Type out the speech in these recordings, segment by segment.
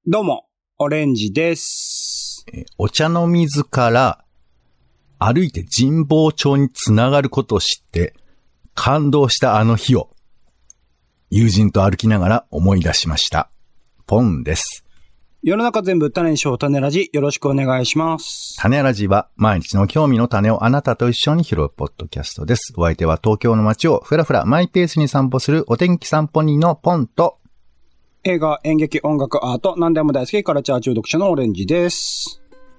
どうも、オレンジです。 お茶の水から歩いて神保町につながることを知って感動したあの日を友人と歩きながら思い出しました。ポンです。 世の中全部種にしよう種ラジ、よろしくお願いします。 種ラジは毎日の興味の種をあなたと一緒に拾うポッドキャストです。お相手は東京の街をふらふらマイペースに散歩するお天気散歩人のポンと、 映画、演劇、音楽、アート、何でも大好きカルチャー中毒者のオレンジです。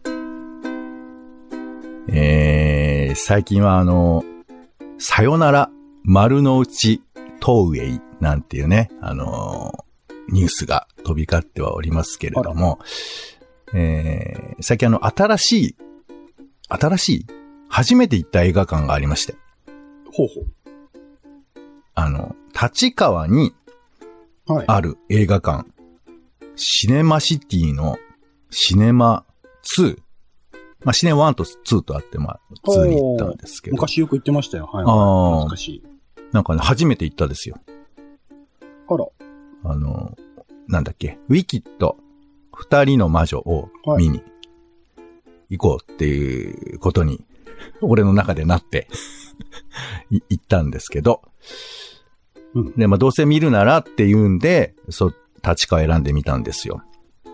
最近はさよなら丸の内東ウェイなんていうね、ニュースが飛び交ってはおりますけれども、最近新しい、初めて行った映画館がありまして。 ほうほう。 立川にある映画館、はい、シネマシティのシネマ2。まあ、シネ1と2とあって、まあ、2に行ったんですけど。 昔よく行ってましたよ。はい、はい。懐かしい。 なんかね、初めて行ったですよ。 あら。 なんだっけ、ウィキッド、二人の魔女を見に行こうっていうことに、俺の中でなって、行ったんですけど、うん、で、まあ、どうせ見るならって言うんで、立川選んでみたんですよ。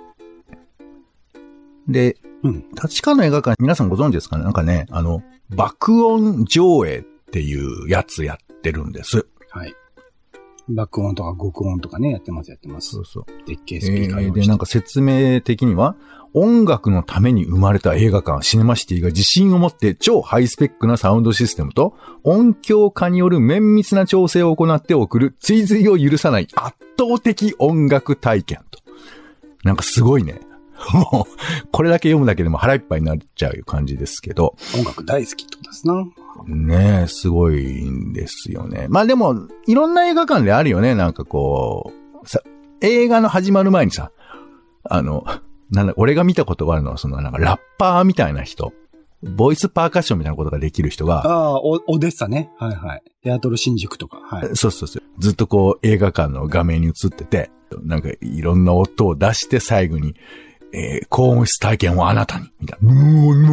で、うん、立川の映画館、皆さんご存知ですかね？なんかね、爆音上映っていうやつやってるんです。 はい。爆音とか極音とかね、やってます。 そうそう。 でっけえスピーカー用意して。 で、なんか説明的には、音楽のために生まれた映画館、シネマシティが自信を持って超ハイスペックなサウンドシステムと音響化による綿密な調整を行って送る追随を許さない圧倒的音楽体験と。なんかすごいね。もう、これだけ読むだけでも腹いっぱいになっちゃう感じですけど。 音楽大好きってことですな。 ねえ、すごいんですよね。まあでも、いろんな映画館であるよね。なんかこう、映画の始まる前にさ、俺が見たことがあるのは、なんかラッパーみたいな人、ボイスパーカッションみたいなことができる人が。 ああ、オデッサね。はいはい。テアトル新宿とか。はい。 そう。ずっとこう、映画館の画面に映ってて、なんかいろんな音を出して最後に、高音質体験をあなたに、みたいな、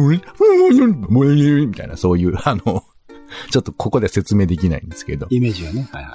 みたいな、そういう、ちょっとここで説明できないんですけど。 イメージはね。はいはい。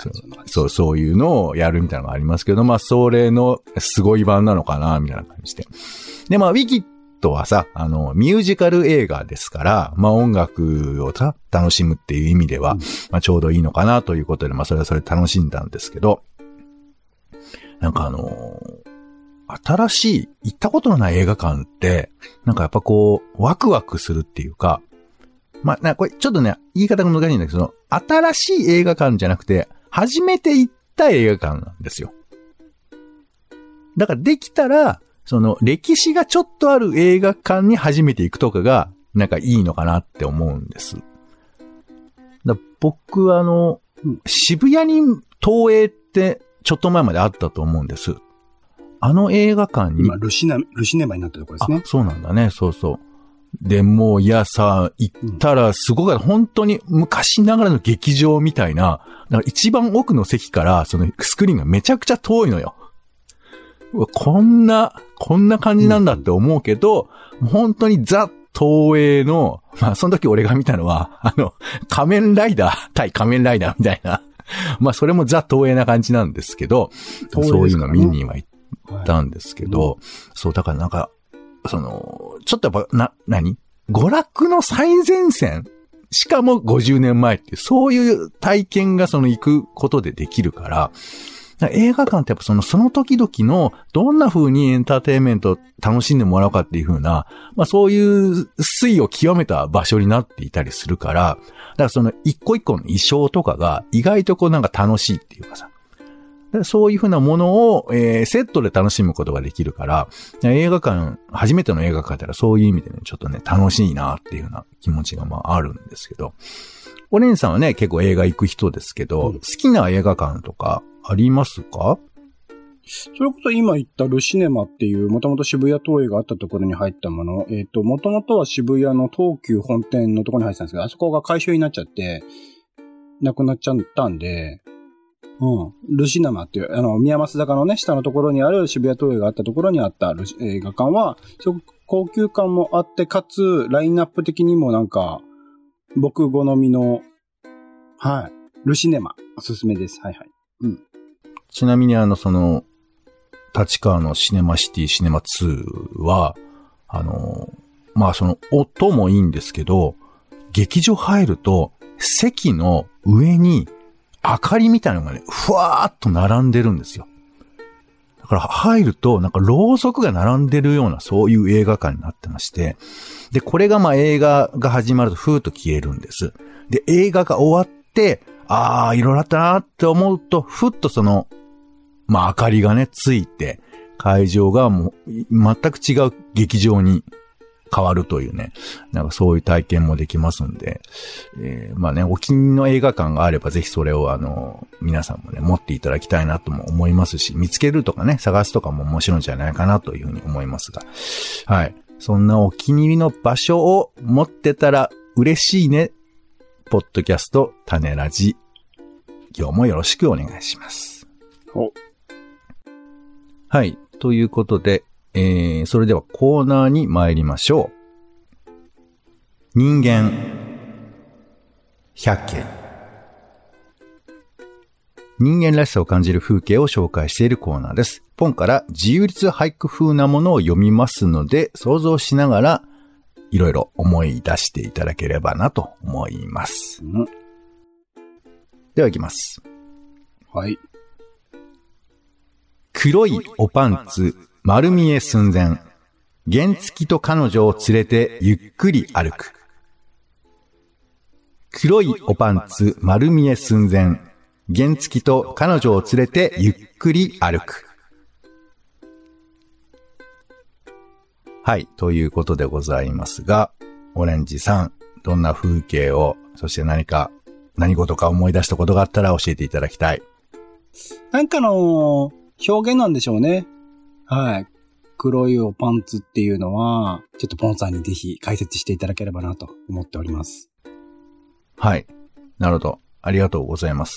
そういうのをやるみたいなのがありますけど、まあ、それのすごい版なのかな、みたいな感じで。で、まあ、ウィキッドはさ、ミュージカル映画ですから、まあ、音楽を楽しむっていう意味では、まあ、ちょうどいいのかなということで、まあ、それはそれ楽しんだんですけど、なんか新しい、行ったことのない映画館って、なんかやっぱこう、ワクワクするっていうか、まあ、これちょっとね、言い方が難しいんだけど、新しい映画館じゃなくて、初めて行った映画館なんですよ。だからできたら、歴史がちょっとある映画館に初めて行くとかが、なんかいいのかなって思うんです。僕は渋谷に東映ってちょっと前まであったと思うんです。映画館に。 今、ルシネマになったところですね。 あ、そうなんだね。そうそう。で、もう、いやさ、行ったらすごく、本当に昔ながらの劇場みたいな、だから一番奥の席から、スクリーンがめちゃくちゃ遠いのよ。こんな感じなんだって思うけど、本当にザ・東映の、まあ、その時俺が見たのは、仮面ライダー対仮面ライダーみたいな。まあ、それもザ・東映な感じなんですけど、そういうの見には行ったんですけど、はい、そう、だからなんか、ちょっとやっぱ、娯楽の最前線しかも50年前っていう、そういう体験が行くことでできるから、映画館ってやっぱその時々のどんな風にエンターテインメントを楽しんでもらうかっていう風な、まあそういう推を極めた場所になっていたりするから、だから一個一個の衣装とかが意外とこうなんか楽しいっていうかさ、そういう風なものを、セットで楽しむことができるから、映画館、初めての映画館だったらそういう意味でね、ちょっとね、楽しいなっていう風な気持ちがまああるんですけど、お姉さんはね、結構映画行く人ですけど、好きな映画館とかありますか？ それこそ今言ったルシネマっていう、もともと渋谷東映があったところに入ったもの、もともとは渋谷の東急本店のところに入ってたんですけど、あそこが改修になっちゃって、なくなっちゃったんで、 ルシネマっていう、宮益坂のね、下のところにある渋谷東映があったところにあった映画館は、すごく高級感もあって、かつ、ラインナップ的にもなんか、僕好みの、はい、ルシネマ、おすすめです。はいはい。うん。 ちなみに立川のシネマシティシネマ2は、まあその音もいいんですけど、劇場入ると席の上に明かりみたいなのがね、ふわーっと並んでるんですよ。だから入るとなんかろうそくが並んでるようなそういう映画館になってまして、で、これがまあ映画が始まるとふーっと消えるんです。で、映画が終わって、いろいろあったなって思うと、ふっとその、まあ明かりがね、ついて、会場がもう全く違う劇場に変わるというね、なんかそういう体験もできますんで、まあね、お気に入りの映画館があればぜひそれを皆さんもね、持っていただきたいなとも思いますし、見つけるとかね、探すとかも面白いんじゃないかなというふうに思いますが、はい。そんなお気に入りの場所を持ってたら嬉しいね、ポッドキャスト種ラジ、今日もよろしくお願いします。はい。ということで、それではコーナーに参りましょう。人間百景。人間らしさを感じる風景を紹介しているコーナーです。ポンから自由律俳句風なものを読みますので、想像しながらいろいろ思い出していただければなと思います。では行きます。 はい。 黒いおパンツ、丸見え寸前。原付と彼女を連れてゆっくり歩く。黒いおパンツ、丸見え寸前。原付と彼女を連れてゆっくり歩く。はい、ということでございますが、オレンジさん、どんな風景を、そして何事か思い出したことがあったら教えていただきたい。 なんか表現なんでしょうね。はい。黒いおパンツっていうのは、ちょっとポンさんにぜひ解説していただければなと思っております。 はい。なるほど。ありがとうございます。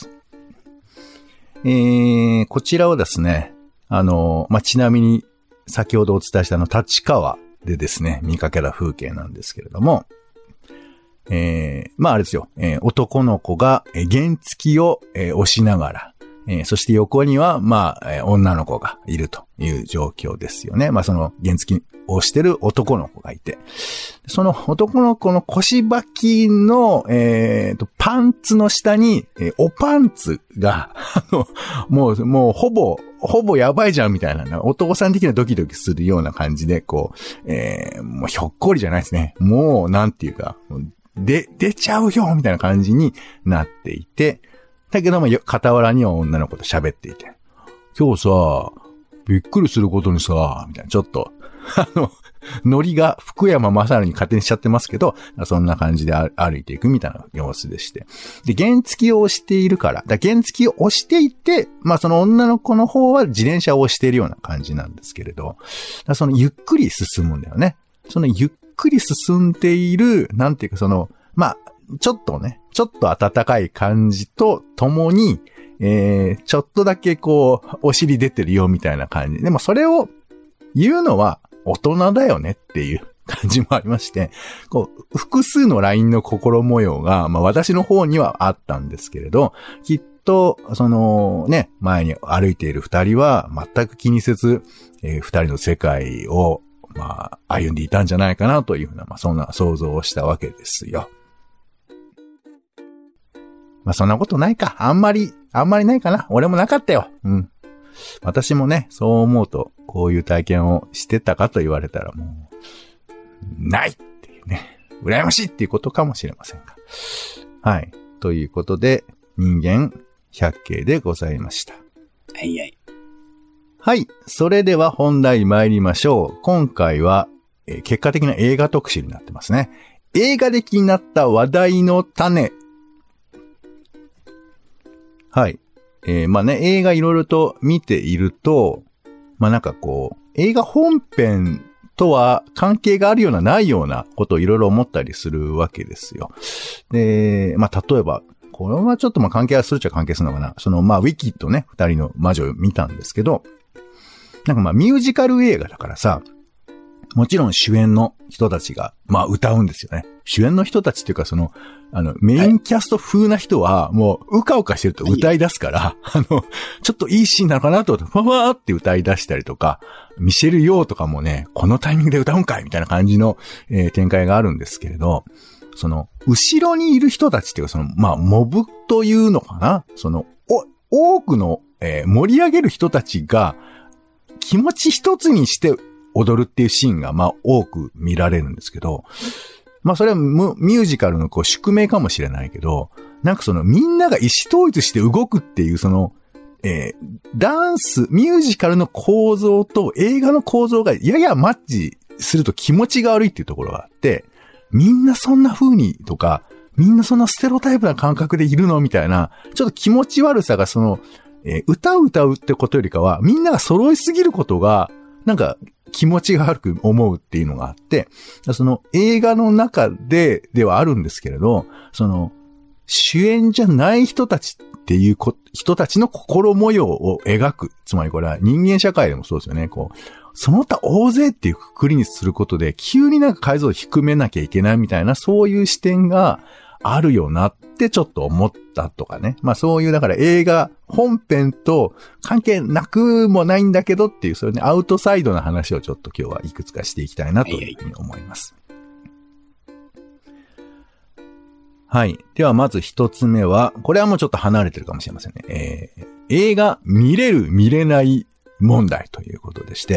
こちらはですね、ちなみに先ほどお伝えした立川でですね、見かけた風景なんですけれども、あれですよ、男の子が原付を押しながら、そして横には、女の子がいるという状況ですよね。その原付をしてる男の子がいて、その男の子の腰履きの、パンツの下に、おパンツが、もうほぼやばいじゃんみたいな、お父さん的なドキドキするような感じで、もうひょっこりじゃないですね。もう、なんていうか、出ちゃうよみたいな感じになっていて、だけども、傍らには女の子と喋っていて、今日さ、びっくりすることにさ、みたいな、ちょっと、ノリが福山雅治に勝手にしちゃってますけど、そんな感じで歩いていくみたいな様子でして。で、原付を押しているから、原付を押していて、その女の子の方は自転車を押しているような感じなんですけれど、そのゆっくり進むんだよね。そのゆっくり進んでいる、なんていうかちょっと暖かい感じとともに、ちょっとだけお尻出てるよみたいな感じ。でもそれを言うのは大人だよねっていう感じもありまして、複数のラインの心模様が、私の方にはあったんですけれど、きっと、前に歩いている二人は全く気にせず、二人の世界を、歩んでいたんじゃないかなというふうな、そんな想像をしたわけですよ。そんなことないか。あんまりないかな。俺もなかったよ。うん。私もね、そう思うと、こういう体験をしてたかと言われたらもう、ないっていうね。羨ましいっていうことかもしれませんが。はい。ということで、人間百景でございました。 はいはい。 はい。それでは本題参りましょう。今回は、結果的な映画特集になってますね。映画で気になった話題の種。はい。映画いろいろと見ていると、映画本編とは関係があるようなないようなことをいろいろ思ったりするわけですよ。で、例えば、 これはちょっと関係はするっちゃ関係するのかな。ウィキッドね、二人の魔女を見たんですけど、なんかミュージカル映画だからさ、もちろん主演の人たちが、歌うんですよね。主演の人たちっていうかメインキャスト風な人は、もう、うかうかしてると歌い出すから、ちょっといいシーンなのかなと思って、ファファーって歌い出したりとか、ミシェル・ヨーとかもね、このタイミングで歌うんかいみたいな感じの、展開があるんですけれど、後ろにいる人たちっていうか、モブというのかな、多くの、盛り上げる人たちが、気持ち一つにして踊るっていうシーンが、多く見られるんですけど、それはミュージカルの宿命かもしれないけど、なんかみんなが意思統一して動くっていうダンス、ミュージカルの構造と映画の構造がややマッチすると気持ちが悪いっていうところがあって、みんなそんな風にとか、みんなそんなステロタイプな感覚でいるのみたいな、ちょっと気持ち悪さが歌うってことよりかは、みんなが揃いすぎることが、なんか気持ちが悪く思うっていうのがあって、映画の中ではあるんですけれど、主演じゃない人たちっていう人たちの心模様を描く。つまりこれは人間社会でもそうですよね。その他大勢っていうくくりにすることで、急になんか解像度低めなきゃいけないみたいな、そういう視点があるよなってちょっと思ったとかね。そういうだから映画本編と関係なくもないんだけどっていう、そういうね、アウトサイドな話をちょっと今日はいくつかしていきたいなというふうに思います。はい。ではまず一つ目は、これはもうちょっと離れてるかもしれませんね。映画見れる見れない問題ということでして、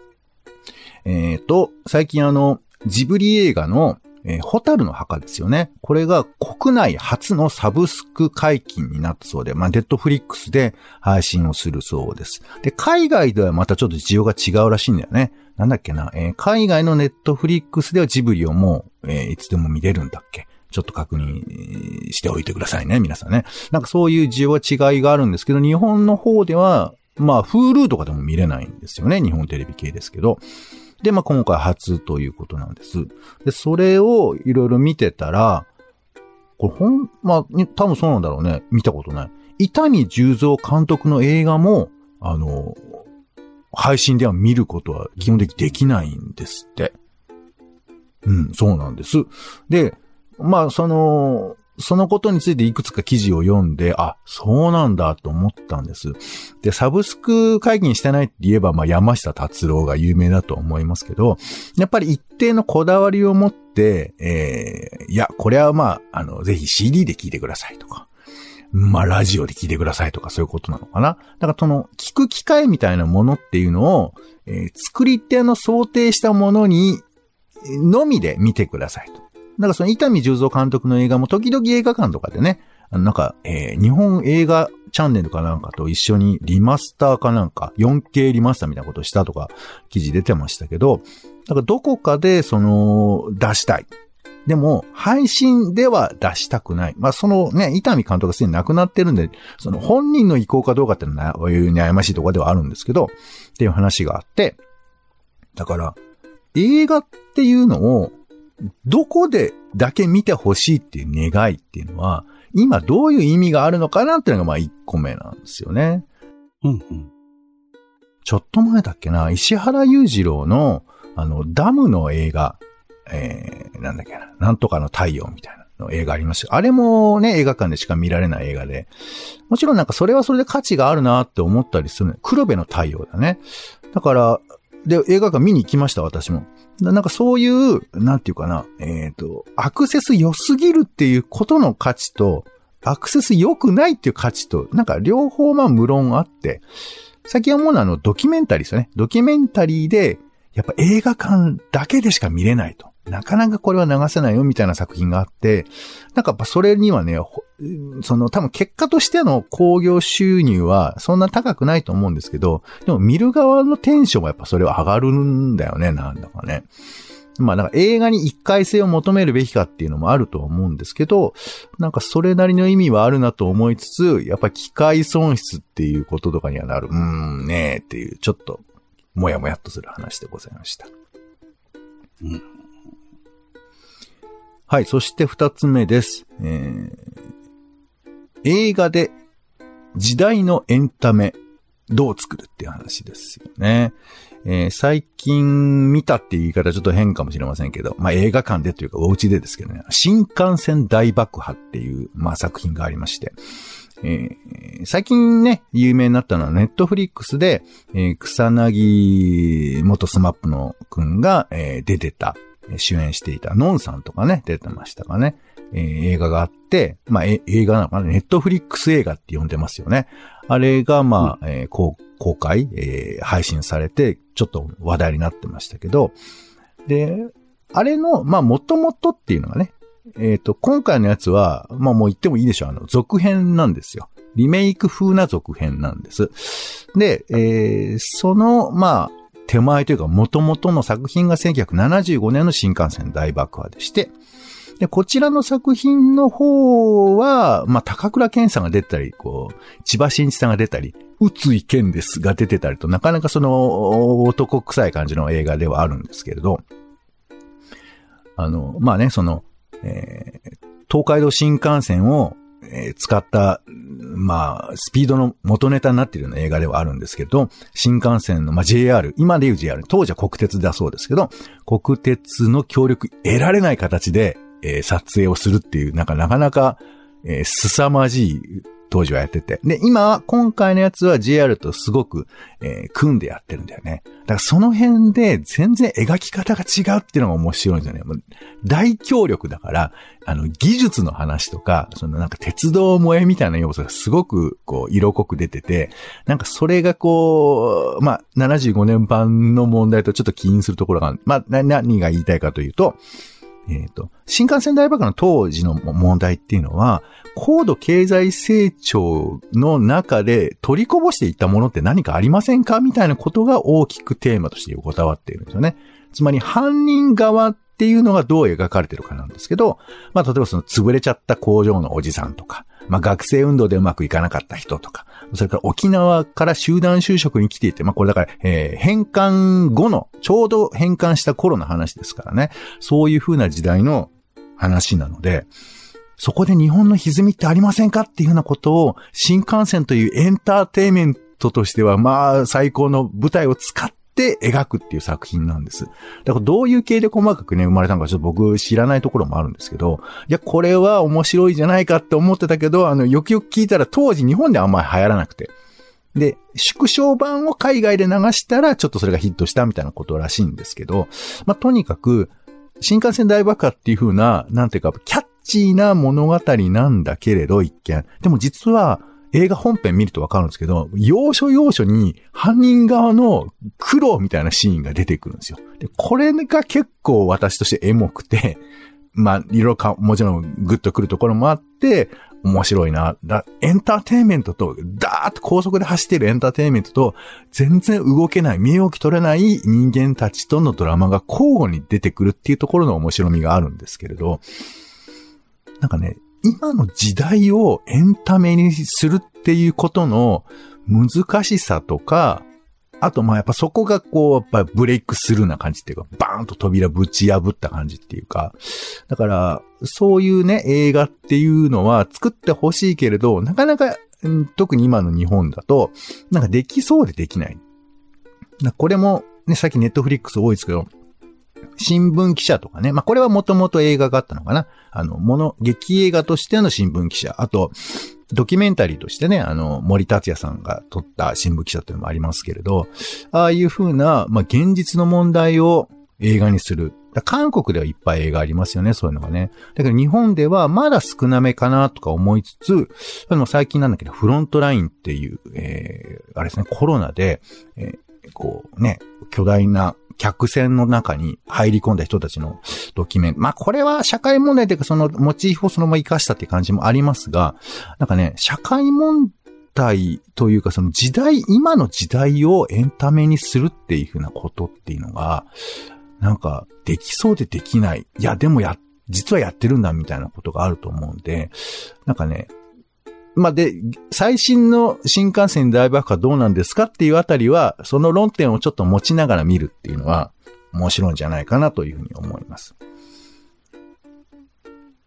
最近ジブリ映画のホタルの墓ですよね。これが国内初のサブスク解禁になったそうで、ネットフリックスで配信をするそうです。で、海外ではまたちょっと事情が違うらしいんだよね。なんだっけな、海外のネットフリックスではジブリをもう、いつでも見れるんだっけ。ちょっと確認しておいてくださいね、皆さんね。なんかそういう需要は違いがあるんですけど、日本の方では、Hulu とかでも見れないんですよね。日本テレビ系ですけど。で、今回初ということなんです。で、それをいろいろ見てたら、これ多分そうなんだろうね。見たことない。伊丹十三監督の映画も、配信では見ることは基本的にできないんですって。そうなんです。で、そのことについていくつか記事を読んで、そうなんだと思ったんです。で、サブスク解禁してないって言えば、山下達郎が有名だと思いますけど、やっぱり一定のこだわりを持って、これはぜひ CD で聴いてくださいとか、ラジオで聴いてくださいとかそういうことなのかな。だから聞く機会みたいなものっていうのを、作り手の想定したものに、のみで見てくださいと。だから伊丹十三監督の映画も時々映画館とかでね、日本映画チャンネルかなんかと一緒にリマスターかなんか、4K リマスターみたいなことをしたとか記事出てましたけど、だからどこかで出したい。でも、配信では出したくない。伊丹監督がすでに亡くなってるんで、本人の意向かどうかっていうのは悩ましいところではあるんですけど、っていう話があって、だから、映画っていうのを、どこでだけ見てほしいっていう願いっていうのは、今どういう意味があるのかなっていうのが1個目なんですよね。ちょっと前だっけな、石原裕次郎のダムの映画、なんだっけな、なんとかの太陽みたいなの映画ありました。あれもね、映画館でしか見られない映画で、もちろんなんかそれはそれで価値があるなって思ったりする。黒部の太陽だね。だから、で、映画館見に行きました、私も。なんかそういう、なんていうかな、アクセス良すぎるっていうことの価値と、アクセス良くないっていう価値と、なんか両方無論あって、最近思うのはドキュメンタリーですよね。ドキュメンタリーで、やっぱ映画館だけでしか見れないと。なかなかこれは流せないよみたいな作品があって、なんかやっぱそれにはね、多分結果としての興行収入はそんな高くないと思うんですけど、でも見る側のテンションはやっぱそれは上がるんだよね、なんだかね。なんか映画に一回性を求めるべきかっていうのもあると思うんですけど、なんかそれなりの意味はあるなと思いつつ、やっぱり機械損失っていうこととかにはなる。ねえっていう、ちょっと、もやもやっとする話でございました。はい、そして二つ目です。 映画で時代のエンタメどう作るっていう話ですよね。最近見たっていう言い方ちょっと変かもしれませんけど、映画館でというかお家でですけどね、新幹線大爆破っていう、作品がありまして、最近ね、有名になったのはネットフリックスで、草薙元スマップのくんが、出てた、主演していたノンさんとかね、出てましたかね。映画があって、映画なのかな、ネットフリックス映画って呼んでますよね。あれが、公開、配信されて、ちょっと話題になってましたけど、で、あれの、元々っていうのがね、今回のやつは、もう言ってもいいでしょう。続編なんですよ。リメイク風な続編なんです。で、その、手前というか、元々の作品が1975年の新幹線大爆破でして、で、こちらの作品の方は、高倉健さんが出てたり、千葉真一さんが出たり、宇津井健ですが出てたりと、なかなかその、男臭い感じの映画ではあるんですけれど、東海道新幹線を、使った、スピードの元ネタになっているような映画ではあるんですけど、新幹線の、JR、今でいう JR、当時は国鉄だそうですけど、国鉄の協力得られない形で、撮影をするっていう、なかなか、凄まじい当時はやってて。で、今回のやつは JR とすごく、組んでやってるんだよね。だからその辺で全然描き方が違うっていうのが面白いんですよね。大協力だから、技術の話とか、鉄道萌えみたいな要素がすごく、色濃く出てて、それが75年版の問題とちょっと起因するところが、何が言いたいかというと、新幹線大爆破の当時の問題っていうのは、高度経済成長の中で取りこぼしていったものって何かありませんかみたいなことが大きくテーマとして横たわっているんですよね。つまり犯人側っていうのがどう描かれてるかなんですけど、例えばその潰れちゃった工場のおじさんとか、学生運動でうまくいかなかった人とか、それから沖縄から集団就職に来ていて、これだから、返還後の、ちょうど返還した頃の話ですからね。そういう風な時代の話なので、そこで日本の歪みってありませんかっていうようなことを、新幹線というエンターテイメントとしては、最高の舞台を使って描くっていう作品なんです。だからどういう経緯で細かくね、生まれたのかちょっと僕知らないところもあるんですけど、いや、これは面白いじゃないかって思ってたけど、よくよく聞いたら当時日本であんまり流行らなくて。で、縮小版を海外で流したらちょっとそれがヒットしたみたいなことらしいんですけど、とにかく、新幹線大爆破っていう風な、キャッチーな物語なんだけれど、一見。でも実は、映画本編見るとわかるんですけど、要所要所に犯人側の苦労みたいなシーンが出てくるんですよ。で、これが結構私としてエモくて、いろいろもちろんグッとくるところもあって、面白いな。エンターテインメントと、ダーッと高速で走っているエンターテインメントと、全然動けない、身動き取れない人間たちとのドラマが交互に出てくるっていうところの面白みがあるんですけれど、今の時代をエンタメにするっていうことの難しさとか、あとやっぱそこがやっぱブレイクスルーな感じっていうか、バーンと扉ぶち破った感じっていうか、だからそういうね、映画っていうのは作ってほしいけれど、なかなか、特に今の日本だと、できそうでできない。これもね、さっきネットフリックス多いですけど、新聞記者とかね。これはもともと映画があったのかな。劇映画としての新聞記者。あと、ドキュメンタリーとしてね、森達也さんが撮った新聞記者っていうのもありますけれど、ああいう風な、現実の問題を映画にする。韓国ではいっぱい映画ありますよね、そういうのがね。だけど日本ではまだ少なめかなとか思いつつ、でも最近なんだけど、フロントラインっていう、あれですね、コロナで、巨大な客船の中に入り込んだ人たちのドキュメント。これは社会問題というか、そのモチーフをそのまま活かしたっていう感じもありますが、社会問題というか、その今の時代をエンタメにするっていうふうなことっていうのが、できそうでできない。いや、でも実はやってるんだみたいなことがあると思うんで、で、最新の新幹線大爆破どうなんですかっていうあたりは、その論点をちょっと持ちながら見るっていうのは面白いんじゃないかなというふうに思います。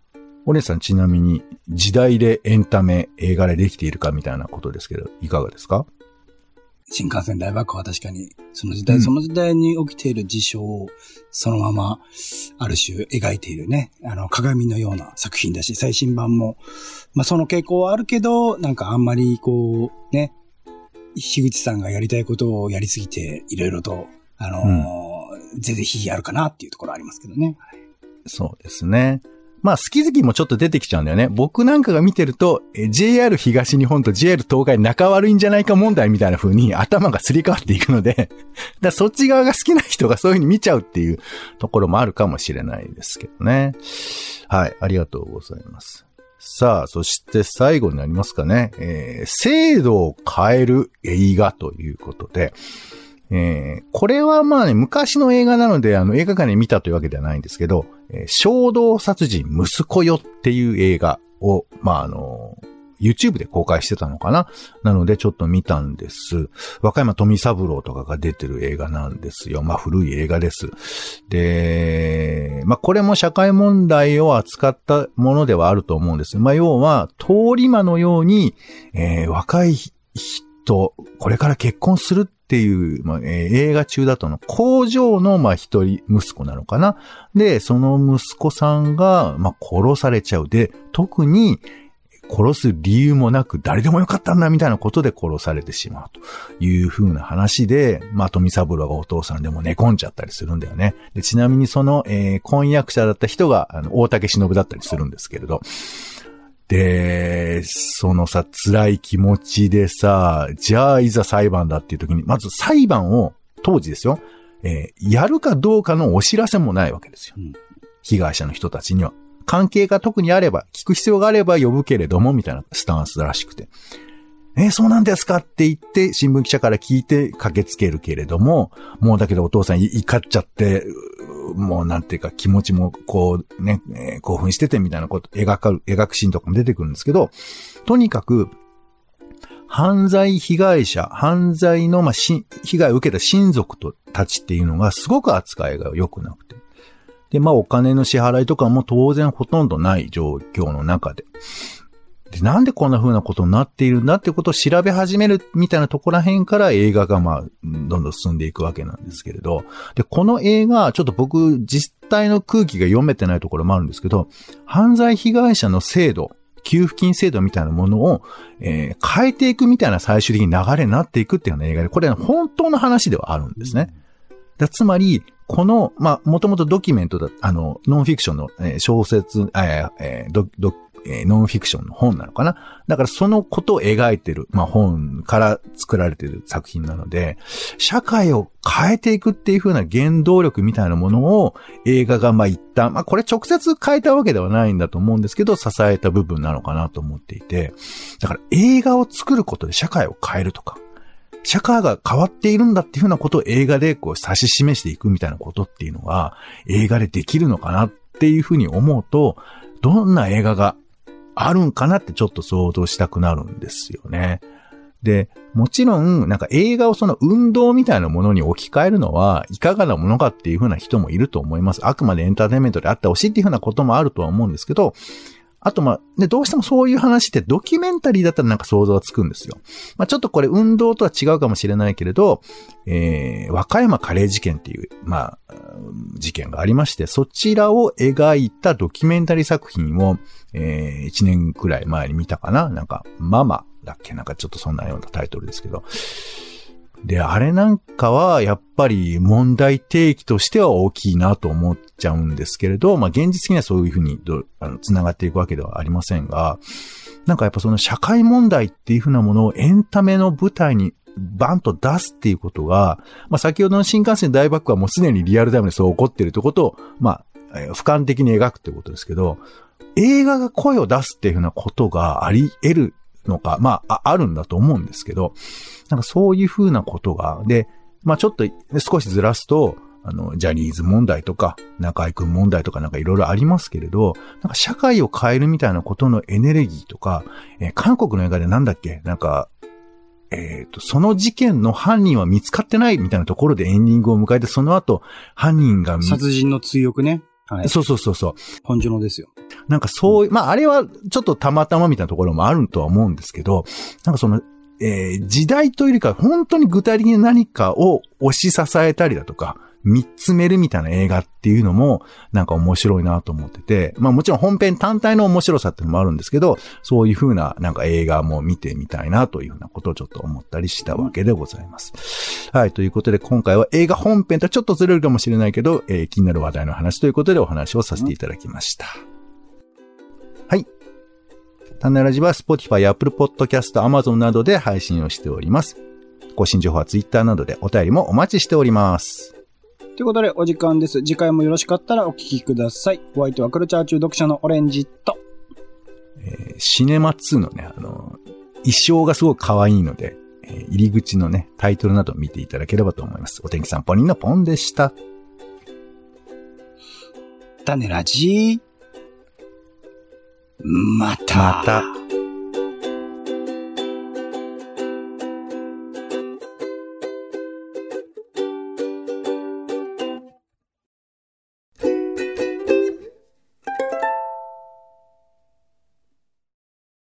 お姉さんちなみに時代でエンタメ、映画でできているかみたいなことですけど、いかがですか？ 新幹線大爆破は確かに、その時代、その時代に起きている事象をそのまま、ある種描いているね、鏡のような作品だし、最新版も、まあその傾向はあるけど、なんかあんまりこう、ね、樋口さんがやりたいことをやりすぎて、いろいろと、ぜひあるかなっていうところありますけどね。 そうですね。まあ好き好きもちょっと出てきちゃうんだよね。僕なんかが見てると、JR 東日本と JR 東海仲悪いんじゃないか問題みたいな風に頭がすり替わっていくので、だそっち側が好きな人がそういう風に見ちゃうっていうところもあるかもしれないですけどね。はい、ありがとうございます。さあ、そして最後になりますかね。制度を変える映画ということで、これはまあね、昔の映画なので、映画館で見たというわけではないんですけど、衝動殺人息子よっていう映画を、まあYouTube で公開してたのかな？なのでちょっと見たんです。和歌山富三郎とかが出てる映画なんですよ。まあ古い映画です。で、まあこれも社会問題を扱ったものではあると思うんです。まあ要は、通り魔のように、若い人、これから結婚するっていう、まあ映画中だとの工場のまあ一人息子なのかな。で、その息子さんがまあ殺されちゃう。で、特に殺す理由もなく誰でもよかったんだみたいなことで殺されてしまうという風な話で、まあ富三郎がお父さんでも寝込んじゃったりするんだよね。で、ちなみにその、婚約者だった人が大竹しのぶだったりするんですけれど、で、そのさ、辛い気持ちでさ、じゃあいざ裁判だっていう時に、まず裁判を、当時ですよ、やるかどうかのお知らせもないわけですよ。被害者の人たちには。関係が特にあれば、聞く必要があれば呼ぶけれども、みたいなスタンスらしくて。そうなんですかって言って、新聞記者から聞いて駆けつけるけれども、もうだけどお父さん怒っちゃって、もうなんていうか気持ちもこうね、興奮しててみたいなこと描くシーンとかも出てくるんですけど、とにかく、犯罪被害者、犯罪の被害を受けた親族たちっていうのがすごく扱いが良くなくて。で、まあお金の支払いとかも当然ほとんどない状況の中で。で、なんでこんな風なことになっているんだってことを調べ始めるみたいなところら辺から映画がまあ、どんどん進んでいくわけなんですけれど。で、この映画、ちょっと僕、実態の空気が読めてないところもあるんですけど、犯罪被害者の制度、給付金制度みたいなものを、変えていくみたいな最終的に流れになっていくっていうような映画で、これは本当の話ではあるんですね。つまり、この、まあ、もともとドキュメントだ、ノンフィクションの、小説、ノンフィクションの本なのかな。だからそのことを描いてる、まあ、本から作られている作品なので、社会を変えていくっていう風な原動力みたいなものを映画がまあ一旦、まあこれ直接変えたわけではないんだと思うんですけど、支えた部分なのかなと思っていて、だから映画を作ることで社会を変えるとか、社会が変わっているんだっていう風なことを映画でこう指し示していくみたいなことっていうのが映画でできるのかなっていう風に思うと、どんな映画があるんかなってちょっと想像したくなるんですよね。で、もちろん、なんか映画をその運動みたいなものに置き換えるのはいかがなものかっていう風な人もいると思います。あくまでエンターテインメントであってほしいっていう風なこともあるとは思うんですけど、あとね、どうしてもそういう話ってドキュメンタリーだったらなんか想像がつくんですよ。ちょっとこれ運動とは違うかもしれないけれど、和歌山カレー事件っていう、事件がありまして、そちらを描いたドキュメンタリー作品を、1年くらい前に見たかな。なんか、ママだっけ？なんかちょっとそんなようなタイトルですけど。で、あれなんかは、やっぱり問題提起としては大きいなと思っちゃうんですけれど、現実的にはそういうふうに繋がっていくわけではありませんが、なんかやっぱその社会問題っていうふうなものをエンタメの舞台にバンと出すっていうことが、先ほどの新幹線大爆破はもうすでにリアルタイムでそう起こっているということを、俯瞰的に描くっていうことですけど、映画が声を出すっていうふうなことがあり得るのか、あるんだと思うんですけど、なんかそういう風なことが、で、ちょっと少しずらすと、ジャニーズ問題とか、中井くん問題とかなんかいろいろありますけれど、なんか社会を変えるみたいなことのエネルギーとか、韓国の映画でなんだっけ？なんか、その事件の犯人は見つかってないみたいなところでエンディングを迎えて、その後、犯人が殺人の追憶ね。 はい。 そうそうそうそう。 本ジュノですよ。 なんかそういう、まああれはちょっとたまたまみたいなところもあるとは思うんですけど、なんかその、時代というよりか本当に具体的に何かを推し支えたりだとか、見つめるみたいな映画っていうのもなんか面白いなと思ってて、まあもちろん本編単体の面白さっていうのもあるんですけど、そういう風ななんか映画も見てみたいなという風なことをちょっと思ったりしたわけでございます。はい、ということで今回は映画本編とはちょっとずれるかもしれないけど、気になる話題の話ということでお話をさせていただきました。はい。タネラジは Spotify、Apple Podcast、Amazon などで配信をしております。更新情報は Twitter などでお便りもお待ちしております。 ということでお時間です。次回もよろしかったらお聞きください。お相手はカルチャー中読者のオレンジと、 シネマ2のね、衣装がすごく可愛いので、入り口のね、タイトルなどを見ていただければと思います。お天気散歩人のポンでした。 タネラジまた。